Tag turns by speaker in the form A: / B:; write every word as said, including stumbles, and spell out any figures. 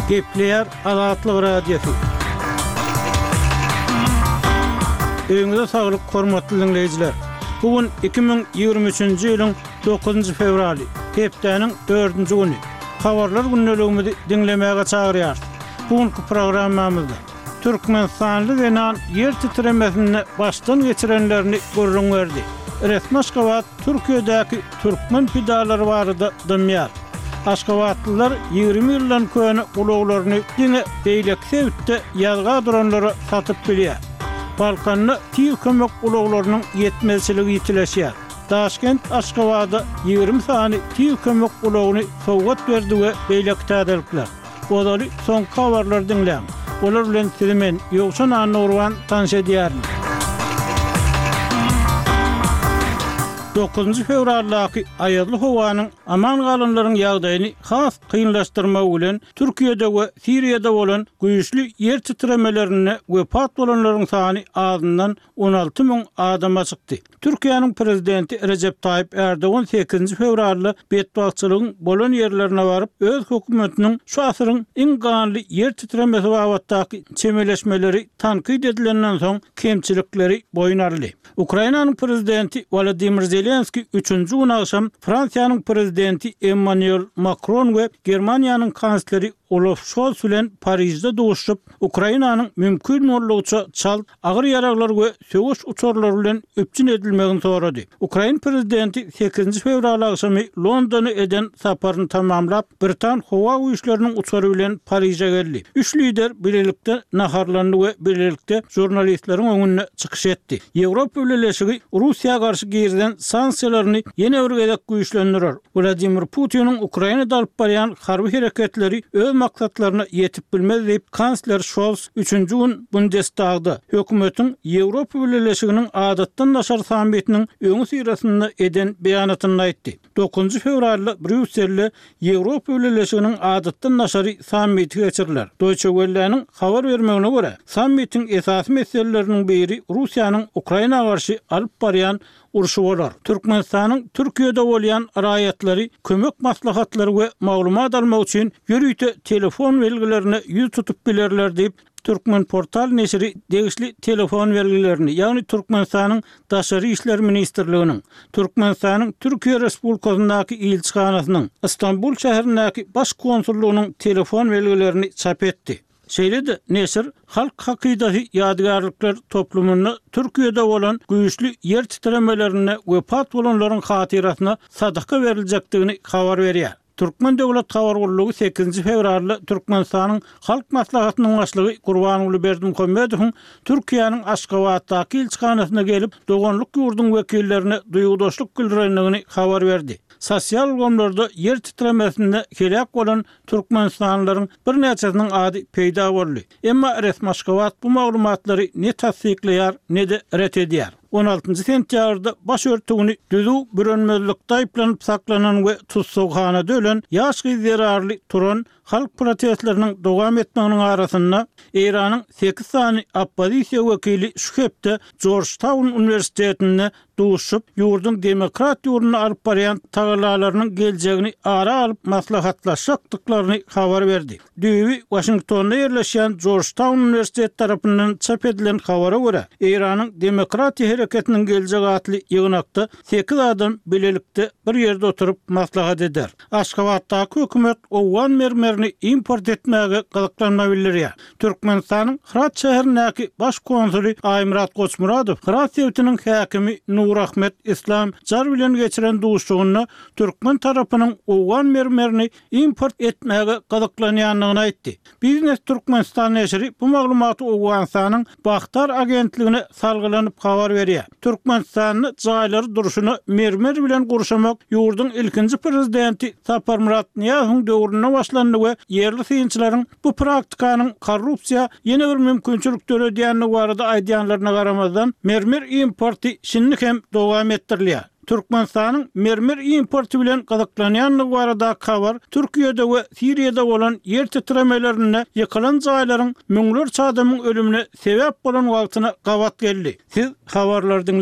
A: Gepleyer Azatlyk Radiosu. Öňüňizde saglyk, hormatly dinleyijiler. Bugün iki bin ýygrimi üçünji ýylyň dokuzunji fevraly, hepdeniň dördünji güni. Habarlar günneligimizi dinlemäge çagyrýar. Bugünkü programmamyzda Türkmenistanly denan ýer titremesini başdan geçirenlerini görüň berdi. Resmi Aşgabat Türkiýedäki türkmen pidalary barada dymýar. Aşgabatlylar ýygrimi ýyldan köni ulaglaryny diňe beýlek sebitde ýazga duranlara satyp bilýär. Balkanny tiýi kömek ulaglarynyň ýetmezçiligi ýitileşýär. Taşkent Aşgabada ýygrimi sany tiýi kömek ulagyny sowgat berdi we beýlek täzelikler. Olary soňky habarlar dinleň. Olar bilen sizimen ýokşan anurwan tanış edýär. dokuzunji fevraldaky aýadly howanyň aman galanlaryň ýagdaýyny has kynlaşdyrmak bilen Türkiýede we Siriýede bolan güýçli ýer titremelerini wepat bolanlaryň sany azyndan on alty ming adama çykdy. Türkiýanyň prezidenti Recep Tayyip Erdogan sekizinji fevralda bedbagçylygyň bolan ýerlerine baryp öz hökümetiniň şu asyryň iň ganly ýer titremesi wagtdaky çemeleşmeleri tankyd edilenden soň kemçilikleri boýnarly. Ukrainanyň prezidenti Volodymyr Zelenski üçünji gün akşam Fransiýanyň prezidenti Emmanuel Macron we Germaniýanyň kansleri Olaf Scholz bilen Parisde duşup Ukrainanyň mümkin bolýança çal agyr ýaraglar we söwüş uçurlary bilen öpçün edilmegini sorady. Ukraina prezidenti sekizinji fevral akşamy Londony eden saparyny tamamlap Britan howa güýçleriniň uçury bilen Paris'e geldi. Üç lider birlikde naharlandy we birlikde jurnalistleriň öňüne çykyş etdi. Ýewropa Birleşigi Russiýa garşy girden sanksiýalaryny ýene örgedek güýçlendirer. Vladimir Putin'in Ukrainada alyp barýan harby hereketleri öz maksatlaryna ýetip bilmez diýip kansler Scholz üçünji gün Bundestagda hökümetiň Ýewropa Birleşiginiň adatdan naşar sammitiniň öňü sirasynda eden beýanatyny aýtdy. dokuzunji fevralda Brüsselde Ýewropa Birleşiginiň adatdan naşary sammiti geçiriler. Deutsche Welle'niň habar bermegine görä, sammitiň esasy meseleleriniň biri Russiýanyň Ukraina garşy alyp barýan urşu bolar. Türkmenistanyň Türkiýede bolýan raýatlary kömek maslahatlary we maglumat almak üçin ýürüýte telefon belgilerini ýüz tutup bilerler diýip Türkmen portal neşri degişli telefon belgilerini, ýagny Türkmenistanyň daşary işler ministrliginiň, Türkmenistanyň Türkiýe Respublikasyndaky elçixanasynyň, Istanbul şäherindäki baş konsullugynyň telefon belgilerini çap etdi. Şeýle-de neşir halk hakydasy ýadgarlyklar toplumyny Türkiýede bolan güýçli ýer titremelerini wepat bolanlaryň hatyrasyna sadaka beriljakdygyny habar berýär. Türkmen Döwlet Habar Gurulugy sekizinji fevralda Türkmenistanyň halk maslahatynyň başlygy Gurbanuly Berdimuhammedowyň Türkiýanyň Aşgabatdaky elçixanasyna gelip doganlyk ýurduň wekillerine duýgudaşlyk bildirendigini habar berdi. Sosial gomlarda yer titremesinde kelek bolan Türkmenistanlylaryň bir näçesiniň ady peýda boldy. Emma resmi Aşgabat bu maglumatlary ne tasdikleýär, ne de ret edýär. on altynji sentýarda baş örtügini düzü bürönmezlikde aýplanyp saklanan we tutsakhanada ölen ýaşky zerarly turan halk protestleriniň dowam etmeginiň arasynda Iranyň sekiz sany oppozisiýa wekili şu hepde Georgetown Universitetine duşup ýurdun demokrat ýurduny alyp barýan tagalalarynyň geljegini ara alyp maslahatlaşykdyklaryny habar berdi. Düýbi Washingtonda ýerleşýän Georgetown Universitet tarapyndan çap edilen habara görä, Iranyň demokratiýa hereketiniň geljegi atly ýygnakda sekiz adam bilelikde bir ýerde oturup maslahat eder. Aşgabatdaky hökümet owan mermerini import etmäge gyzyklanma bildirýär. Türkmenistanyň Hırat şäherindäki baş konsuly Aýmurat Goçmuradow Hırat döwletiniň häkimi Nur Ahmet İslam jar bilen geçiren duşugyny Türkmen tarapynyň owan mermerini import etmäge gyzyklanýanlygyny aýtdy. Biznes Türkmenistan neşri bu maglumaty Owgansanyň Bakhtar agentligine salgylanyp habar berýär. Türkmenistanyň jaýlary duruşuny mermer bilen gurşamak ýurdun ilkinji prezidenti Sapar Murat Niýazowyň döwrüne başlandy we ýerli synçylaryň bu praktikanyň korrupsiýa ýene bir mümkinçilik töredýänligi barada aýdýanlaryna garamazdan mermer importy şinlik hem dowam etdirilýär. Türkmenistanyň mermer importy bilen gyzyklanýanlygy barada habar Türkiýede we Siriýede bolan yer titremelerini ýykylan jaýlaryň müňlerçe adamyň ölümine sebäp bolan wagtyna gawat geldi. Siz habarlardan